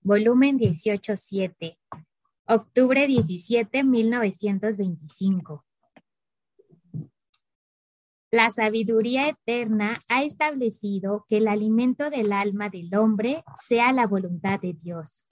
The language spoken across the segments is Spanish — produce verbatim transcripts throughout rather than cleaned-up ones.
volumen dieciocho siete, octubre diecisiete, mil novecientos veinticinco. La sabiduría eterna ha establecido que el alimento del alma del hombre sea la voluntad de Dios.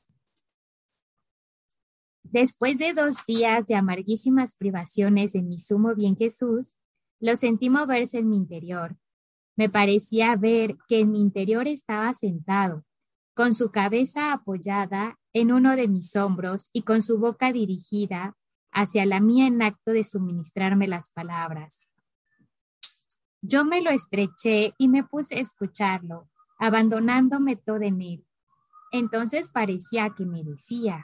Después de dos días de amarguísimas privaciones de mi sumo bien Jesús, lo sentí moverse en mi interior. Me parecía ver que en mi interior estaba sentado, con su cabeza apoyada en uno de mis hombros y con su boca dirigida hacia la mía en acto de suministrarme las palabras. Yo me lo estreché y me puse a escucharlo, abandonándome todo en él. Entonces parecía que me decía: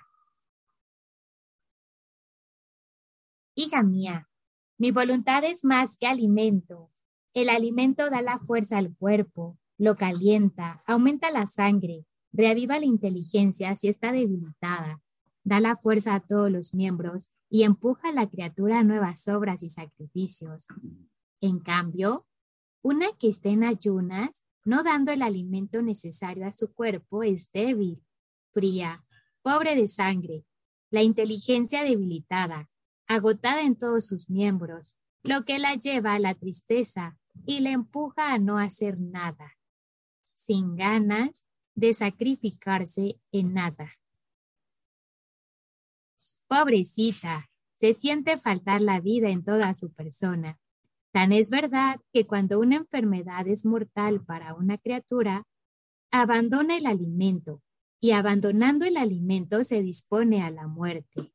hija mía, mi voluntad es más que alimento. El alimento da la fuerza al cuerpo, lo calienta, aumenta la sangre, reaviva la inteligencia si está debilitada, da la fuerza a todos los miembros y empuja a la criatura a nuevas obras y sacrificios. En cambio, una que esté en ayunas, no dando el alimento necesario a su cuerpo, es débil, fría, pobre de sangre, la inteligencia debilitada, agotada en todos sus miembros, lo que la lleva a la tristeza y la empuja a no hacer nada, sin ganas de sacrificarse en nada. Pobrecita, se siente faltar la vida en toda su persona. Tan es verdad que cuando una enfermedad es mortal para una criatura, abandona el alimento y abandonando el alimento se dispone a la muerte.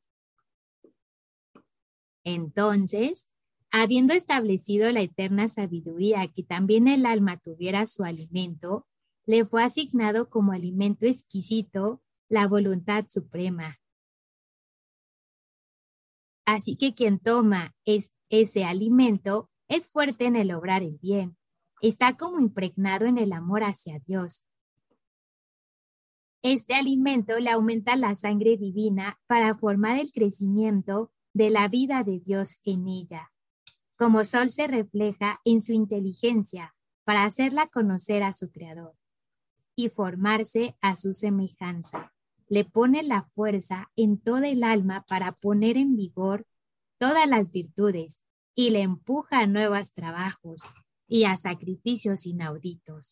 Entonces, habiendo establecido la eterna sabiduría que también el alma tuviera su alimento, le fue asignado como alimento exquisito la voluntad suprema. Así que quien toma es, ese alimento es fuerte en el obrar el bien, está como impregnado en el amor hacia Dios. Este alimento le aumenta la sangre divina para formar el crecimiento de la vida de Dios en ella. Como sol se refleja en su inteligencia para hacerla conocer a su Creador y formarse a su semejanza. Le pone la fuerza en toda el alma para poner en vigor todas las virtudes y le empuja a nuevos trabajos y a sacrificios inauditos.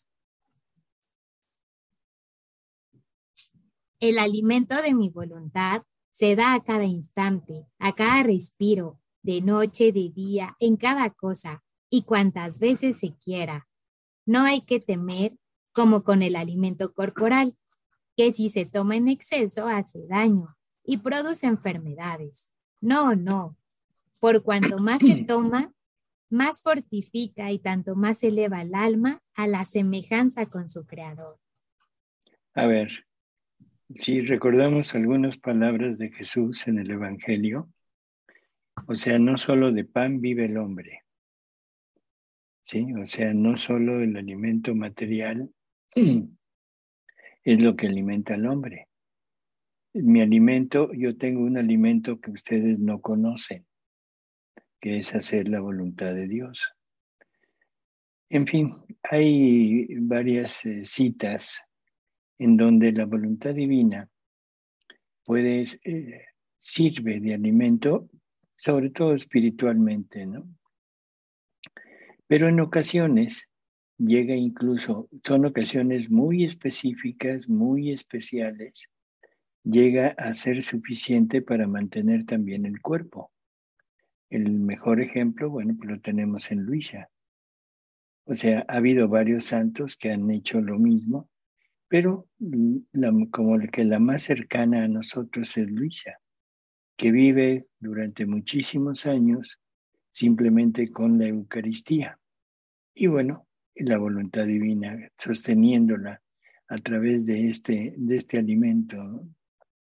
El alimento de mi voluntad se da a cada instante, a cada respiro, de noche, de día, en cada cosa y cuantas veces se quiera. No hay que temer como con el alimento corporal, que si se toma en exceso hace daño y produce enfermedades. No, no. Por cuanto más se toma, más fortifica y tanto más eleva el alma a la semejanza con su Creador. A ver, si recordamos algunas palabras de Jesús en el Evangelio, o sea, no solo de pan vive el hombre, ¿sí? O sea, no solo el alimento material es lo que alimenta al hombre. Mi alimento, yo tengo un alimento que ustedes no conocen, que es hacer la voluntad de Dios. En fin, hay varias eh, citas en donde la voluntad divina puede, eh, sirve de alimento, sobre todo espiritualmente, ¿no? Pero en ocasiones llega incluso, son ocasiones muy específicas, muy especiales, llega a ser suficiente para mantener también el cuerpo. El mejor ejemplo, bueno, pues lo tenemos en Luisa. O sea, ha habido varios santos que han hecho lo mismo, pero la, como que la más cercana a nosotros es Luisa, que vive durante muchísimos años simplemente con la Eucaristía. Y bueno, la voluntad divina sosteniéndola a través de este, de este alimento, ¿no?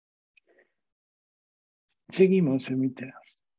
Seguimos, Amita.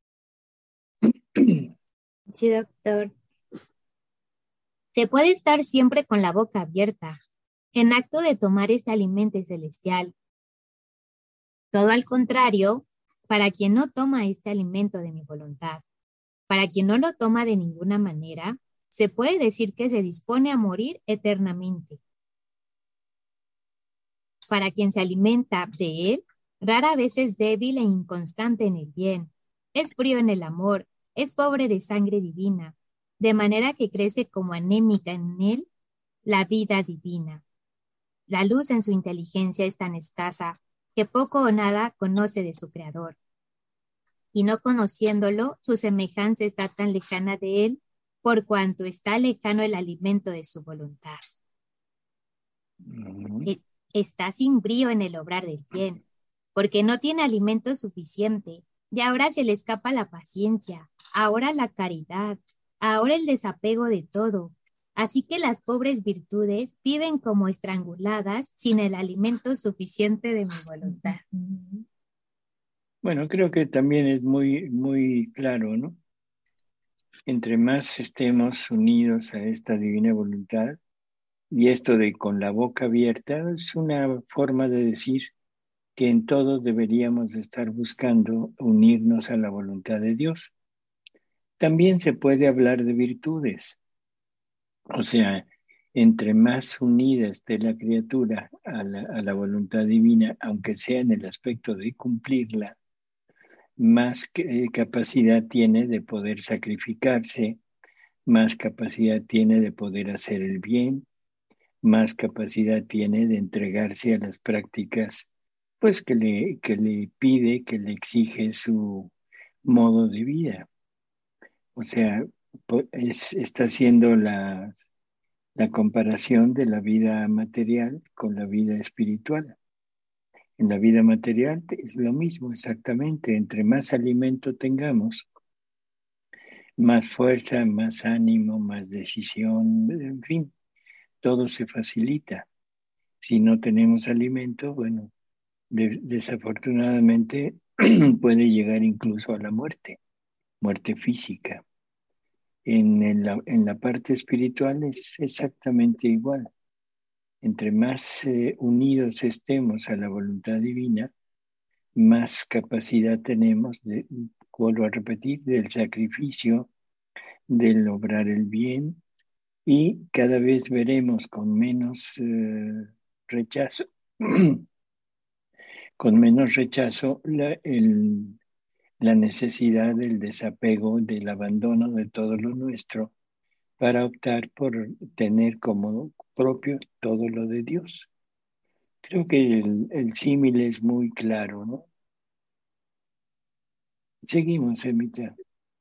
Sí, doctor. Se puede estar siempre con la boca abierta, en acto de tomar este alimento celestial. Todo al contrario, para quien no toma este alimento de mi voluntad, para quien no lo toma de ninguna manera, se puede decir que se dispone a morir eternamente. Para quien se alimenta de él, rara vez es débil e inconstante en el bien, es frío en el amor, es pobre de sangre divina, de manera que crece como anémica en él la vida divina. La luz en su inteligencia es tan escasa que poco o nada conoce de su creador. Y no conociéndolo, su semejanza está tan lejana de él por cuanto está lejano el alimento de su voluntad. Uh-huh. Está sin brío en el obrar del bien, porque no tiene alimento suficiente, y ahora se le escapa la paciencia, ahora la caridad, ahora el desapego de todo. Así que las pobres virtudes viven como estranguladas sin el alimento suficiente de mi voluntad. Bueno, creo que también es muy, muy claro, ¿no? Entre más estemos unidos a esta divina voluntad, y esto de con la boca abierta es una forma de decir que en todo deberíamos de estar buscando unirnos a la voluntad de Dios. También se puede hablar de virtudes, o sea, entre más unida esté la criatura a la, a la voluntad divina, aunque sea en el aspecto de cumplirla, más eh, capacidad tiene de poder sacrificarse, más capacidad tiene de poder hacer el bien, más capacidad tiene de entregarse a las prácticas, pues que le, que le pide, que le exige su modo de vida. O sea, es, está haciendo la, la comparación de la vida material con la vida espiritual. En la vida material es lo mismo exactamente, entre más alimento tengamos, más fuerza, más ánimo, más decisión, en fin, todo se facilita. Si no tenemos alimento, bueno, de, desafortunadamente puede llegar incluso a la muerte, muerte física. En, en, la, en la parte espiritual es exactamente igual. Entre más eh, unidos estemos a la voluntad divina, más capacidad tenemos, de, vuelvo a repetir, del sacrificio, de lograr el bien, y cada vez veremos con menos eh, rechazo, con menos rechazo la, el, la necesidad del desapego, del abandono de todo lo nuestro, para optar por tener como propio todo lo de Dios. Creo que el, el símil es muy claro, ¿no? Seguimos, Emita.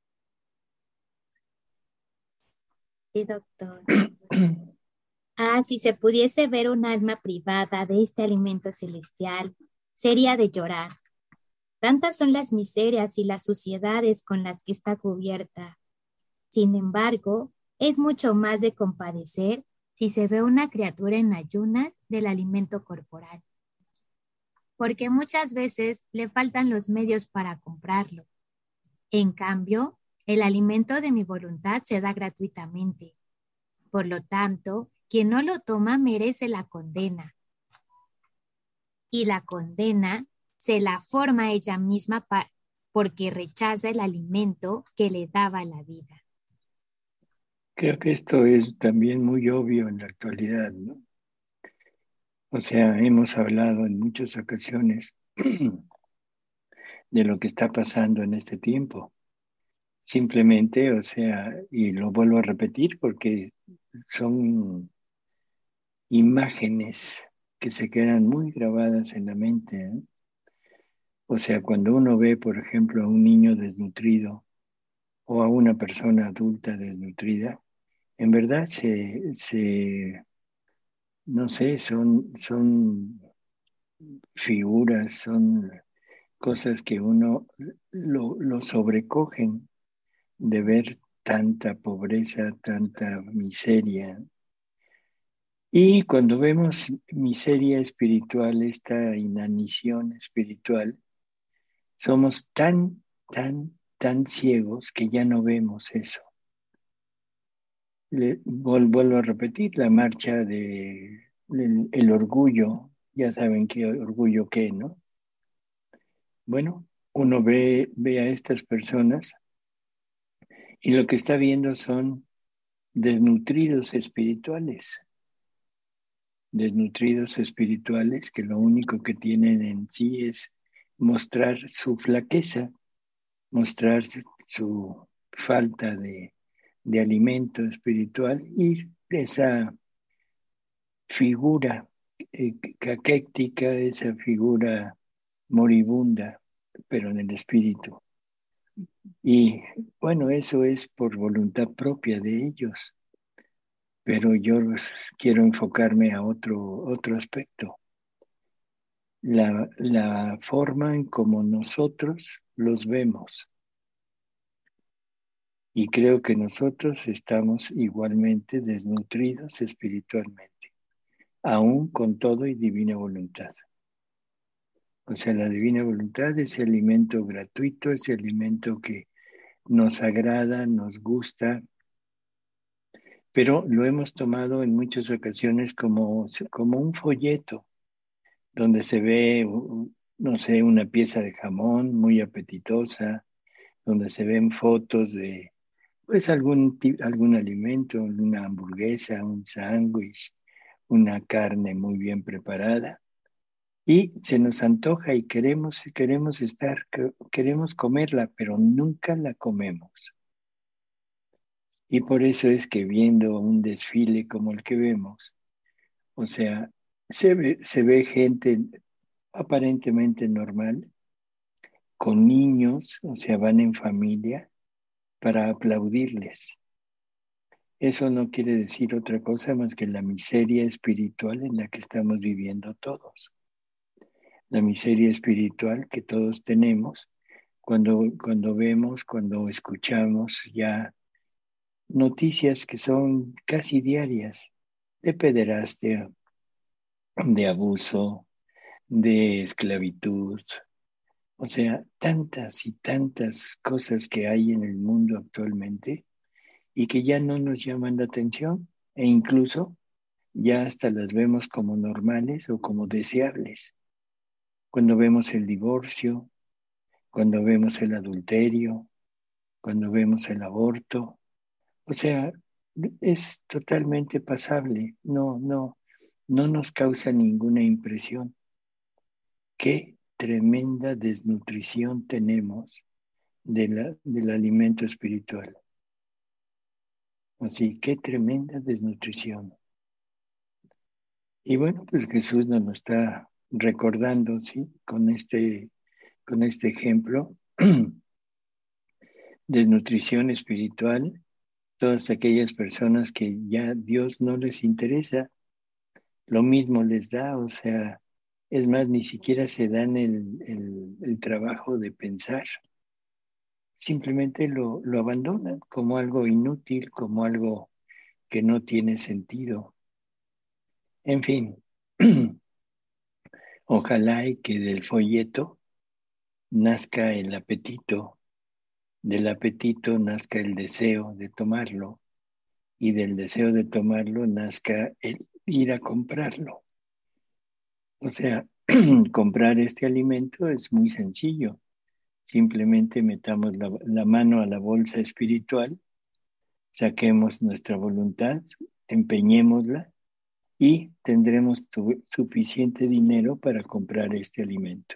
Sí, doctor. Ah, si se pudiese ver un alma privada de este alimento celestial, sería de llorar. Tantas son las miserias y las suciedades con las que está cubierta. Sin embargo, es mucho más de compadecer si se ve una criatura en ayunas del alimento corporal, porque muchas veces le faltan los medios para comprarlo. En cambio, el alimento de mi voluntad se da gratuitamente. Por lo tanto, quien no lo toma merece la condena. Y la condena se la forma ella misma pa- porque rechaza el alimento que le daba la vida. Creo que esto es también muy obvio en la actualidad, ¿no? O sea, hemos hablado en muchas ocasiones de lo que está pasando en este tiempo. Simplemente, o sea, y lo vuelvo a repetir porque son imágenes que se quedan muy grabadas en la mente, ¿eh? O sea, cuando uno ve, por ejemplo, a un niño desnutrido o a una persona adulta desnutrida, en verdad se, se no sé, son, son figuras, son cosas que uno lo, lo sobrecogen de ver tanta pobreza, tanta miseria. Y cuando vemos miseria espiritual, esta inanición espiritual, somos tan, tan, tan ciegos que ya no vemos eso. Le, vol, vuelvo a repetir, la marcha de el, el orgullo, ya saben qué orgullo qué, ¿no? Bueno, uno ve, ve a estas personas y lo que está viendo son desnutridos espirituales. desnutridos espirituales que lo único que tienen en sí es mostrar su flaqueza, mostrar su falta de, de alimento espiritual y esa figura eh, caquéctica, esa figura moribunda, pero en el espíritu. Y bueno, eso es por voluntad propia de ellos, pero yo quiero enfocarme a otro, otro aspecto. La, la forma en como nosotros los vemos. Y creo que nosotros estamos igualmente desnutridos espiritualmente, aún con todo y divina voluntad. O sea, la divina voluntad, ese alimento gratuito, ese alimento que nos agrada, nos gusta, pero lo hemos tomado en muchas ocasiones como, como un folleto, donde se ve, no sé, una pieza de jamón muy apetitosa, donde se ven fotos de, pues, algún, algún alimento, una hamburguesa, un sándwich, una carne muy bien preparada. Y se nos antoja y queremos, queremos estar, queremos comerla, pero nunca la comemos. Y por eso es que viendo un desfile como el que vemos, o sea, se ve, se ve gente aparentemente normal, con niños, o sea, van en familia para aplaudirles. Eso no quiere decir otra cosa más que la miseria espiritual en la que estamos viviendo todos. La miseria espiritual que todos tenemos cuando, cuando vemos, cuando escuchamos ya noticias que son casi diarias de pederastia, de abuso, de esclavitud, o sea, tantas y tantas cosas que hay en el mundo actualmente y que ya no nos llaman la atención e incluso ya hasta las vemos como normales o como deseables. Cuando vemos el divorcio, cuando vemos el adulterio, cuando vemos el aborto, o sea, es totalmente pasable, no, no, no nos causa ninguna impresión. Qué tremenda desnutrición tenemos de la, del alimento espiritual. Así, qué tremenda desnutrición. Y bueno, pues Jesús nos lo está recordando, ¿sí? Con este, con este ejemplo, desnutrición espiritual, todas aquellas personas que ya Dios no les interesa, lo mismo les da, o sea, es más, ni siquiera se dan el, el, el trabajo de pensar, simplemente lo, lo abandonan como algo inútil, como algo que no tiene sentido. En fin, ojalá y que del folleto nazca el apetito, del apetito nazca el deseo de tomarlo y del deseo de tomarlo nazca el ir a comprarlo. O sea, comprar este alimento es muy sencillo. Simplemente metamos la, la mano a la bolsa espiritual, saquemos nuestra voluntad, empeñémosla y tendremos su, suficiente dinero para comprar este alimento.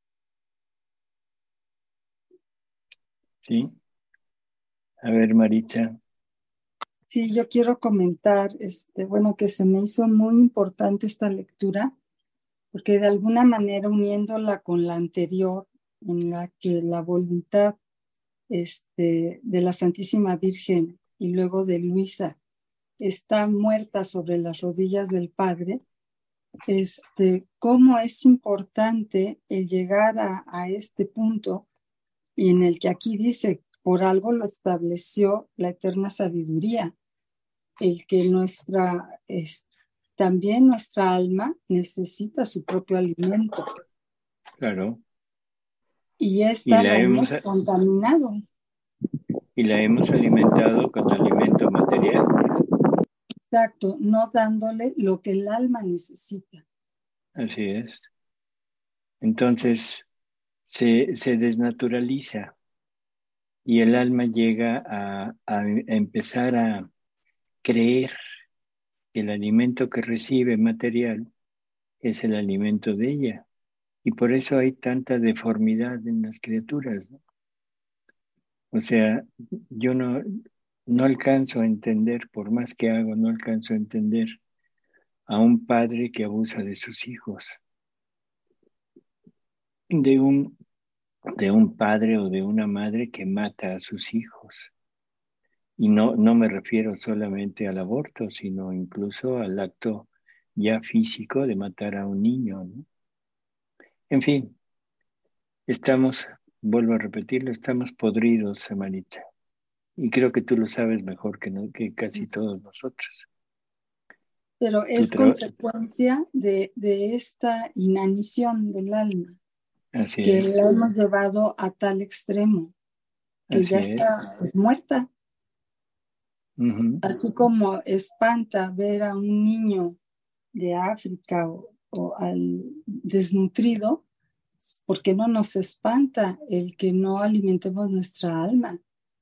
¿Sí? A ver, Maritza. Sí, yo quiero comentar, este, bueno, que se me hizo muy importante esta lectura, porque de alguna manera uniéndola con la anterior, en la que la voluntad este, de la Santísima Virgen y luego de Luisa está muerta sobre las rodillas del Padre, este, cómo es importante el llegar a, a este punto y en el que aquí dice, por algo lo estableció la eterna sabiduría, el que nuestra, es, también nuestra alma necesita su propio alimento. Claro. Y Y esta la la hemos, hemos contaminado. y la hemos alimentado con alimento material. Exacto, no dándole lo que el alma necesita. Así es. Entonces, se, se desnaturaliza y el alma llega a, a empezar a creer que el alimento que recibe material es el alimento de ella. Y por eso hay tanta deformidad en las criaturas, ¿no? O sea, yo no, no alcanzo a entender, por más que hago, no alcanzo a entender a un padre que abusa de sus hijos, de un, de un padre o de una madre que mata a sus hijos. Y no, no me refiero solamente al aborto, sino incluso al acto ya físico de matar a un niño, ¿no? En fin, estamos, vuelvo a repetirlo, estamos podridos, Maritza. Y creo que tú lo sabes mejor que, no, que casi todos nosotros. Pero es consecuencia de, de esta inanición del alma, Así que es. la hemos llevado a tal extremo, que Así ya es. está pues, muerta. Uh-huh. Así como espanta ver a un niño de África o, o al desnutrido, ¿por qué no nos espanta el que no alimentemos nuestra alma?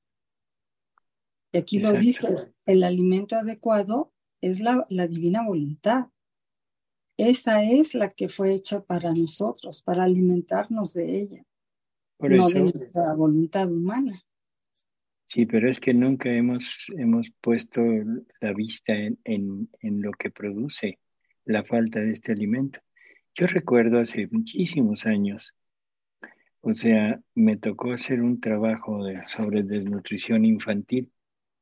Y aquí Exacto. Lo dice, el alimento adecuado es la, la divina voluntad. Esa es la que fue hecha para nosotros, para alimentarnos de ella, Por no eso, de nuestra voluntad humana. Sí, pero es que nunca hemos, hemos puesto la vista en, en, en lo que produce la falta de este alimento. Yo recuerdo hace muchísimos años, o sea, me tocó hacer un trabajo de, sobre desnutrición infantil.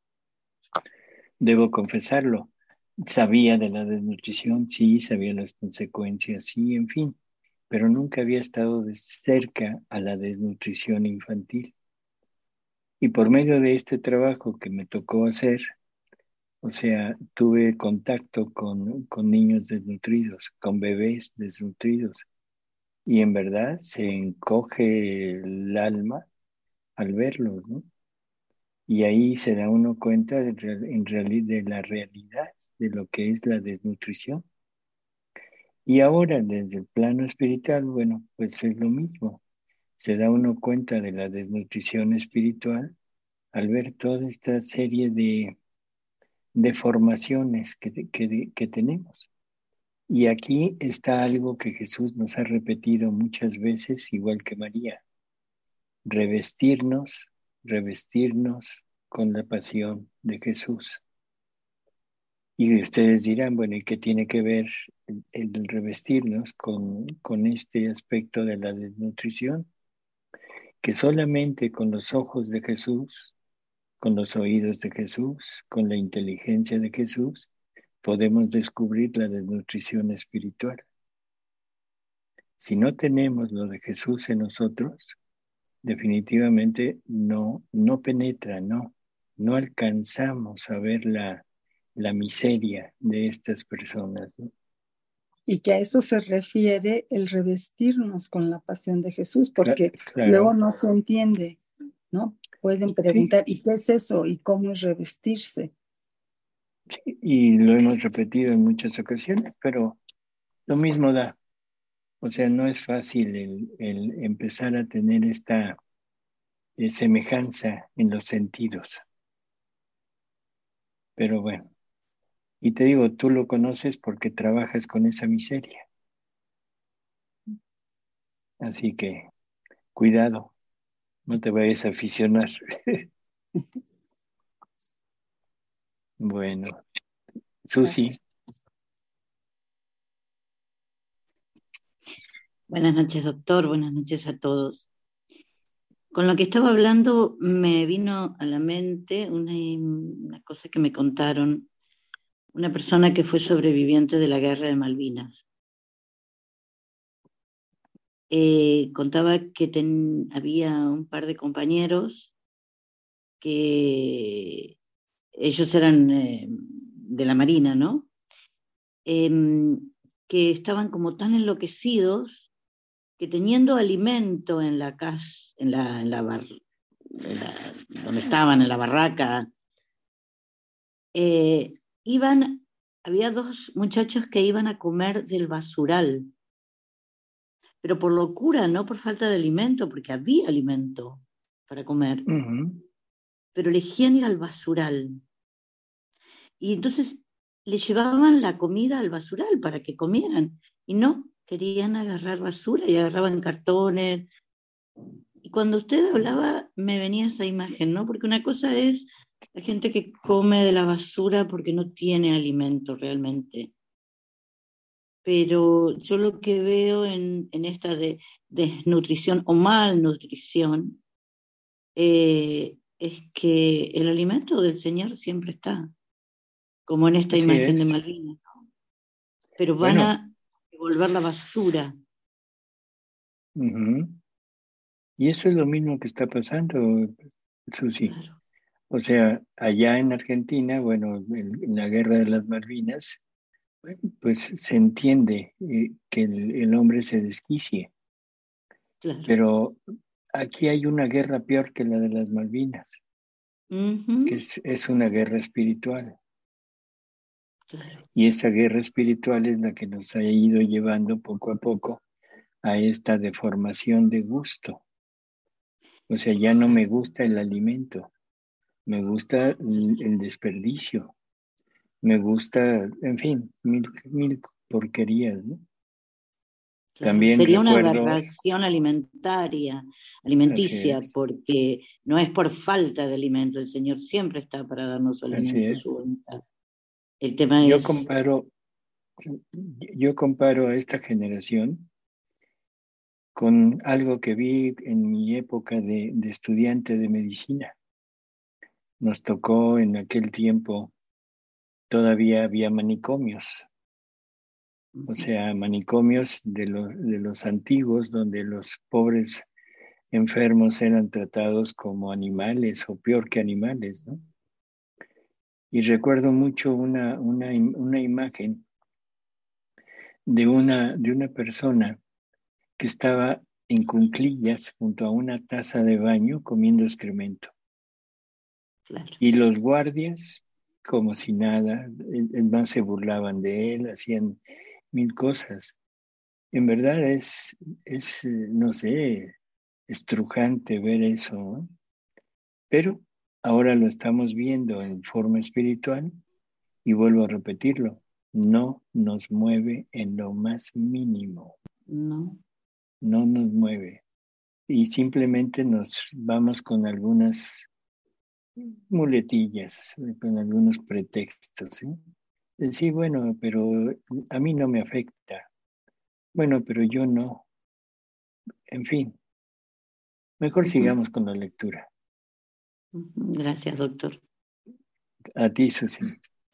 Debo confesarlo, sabía de la desnutrición, sí, sabía las consecuencias, sí, en fin, pero nunca había estado de cerca a la desnutrición infantil. Y por medio de este trabajo que me tocó hacer, o sea, tuve contacto con, con niños desnutridos, con bebés desnutridos, y en verdad se encoge el alma al verlos, ¿no? Y ahí se da uno cuenta de, en realidad de la realidad de lo que es la desnutrición. Y ahora desde el plano espiritual, bueno, pues es lo mismo. Se da uno cuenta de la desnutrición espiritual al ver toda esta serie de deformaciones que, que, que tenemos. Y aquí está algo que Jesús nos ha repetido muchas veces, igual que María. Revestirnos, revestirnos con la pasión de Jesús. Y ustedes dirán, bueno, ¿y qué tiene que ver el, el revestirnos con, con este aspecto de la desnutrición? Que solamente con los ojos de Jesús, con los oídos de Jesús, con la inteligencia de Jesús, podemos descubrir la desnutrición espiritual. Si no tenemos lo de Jesús en nosotros, definitivamente no, no penetra, no, no alcanzamos a ver la, la miseria de estas personas, ¿no? Y que a eso se refiere el revestirnos con la pasión de Jesús, porque claro. Luego no se entiende, ¿no? Pueden preguntar, sí. ¿Y qué es eso? ¿Y cómo es revestirse? Sí, y lo hemos repetido en muchas ocasiones, pero lo mismo da. O sea, no es fácil el, el empezar a tener esta eh, semejanza en los sentidos. Pero bueno, y te digo, tú lo conoces porque trabajas con esa miseria. Así que, cuidado, no te vayas a aficionar. Bueno, Susi. Buenas noches, doctor. Buenas noches a todos. Con lo que estaba hablando me vino a la mente una, una cosa que me contaron, una persona que fue sobreviviente de la guerra de Malvinas. Eh, contaba que ten, había un par de compañeros que ellos eran eh, de la Marina, ¿no? Eh, que estaban como tan enloquecidos que teniendo alimento en la casa, en la, en la, bar, en la donde estaban, en la barraca, eh, iban, había dos muchachos que iban a comer del basural, pero por locura, no por falta de alimento, porque había alimento para comer, uh-huh. pero elegían ir al basural. Y entonces le llevaban la comida al basural para que comieran, y no, querían agarrar basura y agarraban cartones. Y cuando usted hablaba me venía esa imagen, ¿no? Porque una cosa es la gente que come de la basura porque no tiene alimento realmente. Pero yo lo que veo en, en esta de, desnutrición o malnutrición eh, es que el alimento del Señor siempre está, como en esta Así imagen de es. Malvinas, ¿no? Pero van Bueno, a devolver la basura. ujú. Y eso es lo mismo que está pasando, Susi. Claro. O sea, allá en Argentina, bueno, en, en la guerra de las Malvinas, pues se entiende eh, que el, el hombre se desquicie, Claro. pero aquí hay una guerra peor que la de las Malvinas, Uh-huh. que es, es una guerra espiritual. Claro. Y esa guerra espiritual es la que nos ha ido llevando poco a poco a esta deformación de gusto. O sea, ya no me gusta el alimento, me gusta el, el desperdicio, me gusta, en fin, mil, mil porquerías, ¿no? Claro. También Sería una recuerdo, aberración alimentaria, así alimenticia, es, porque no es por falta de alimento, el Señor siempre está para darnos su así alimento, su es. voluntad. El tema Yo es, comparo, yo comparo a esta generación con algo que vi en mi época de, de estudiante de medicina. Nos tocó en aquel tiempo, todavía había manicomios, o sea, manicomios de, lo, de los antiguos, donde los pobres enfermos eran tratados como animales o peor que animales, ¿no? Y recuerdo mucho una, una, una imagen de una, de una persona que estaba en cuclillas junto a una taza de baño comiendo excremento. claro. Y los guardias, como si nada, es más, se burlaban de él, hacían mil cosas. En verdad es, es no sé, estrujante ver eso, ¿no? Pero ahora lo estamos viendo en forma espiritual y vuelvo a repetirlo, no nos mueve en lo más mínimo, No. no nos mueve. Y simplemente nos vamos con algunas muletillas, con algunos pretextos, ¿sí? Sí, bueno, pero a mí no me afecta. Bueno, pero yo no. En fin, mejor Uh-huh. sigamos con la lectura. Uh-huh. Gracias, doctor. A ti, Susi.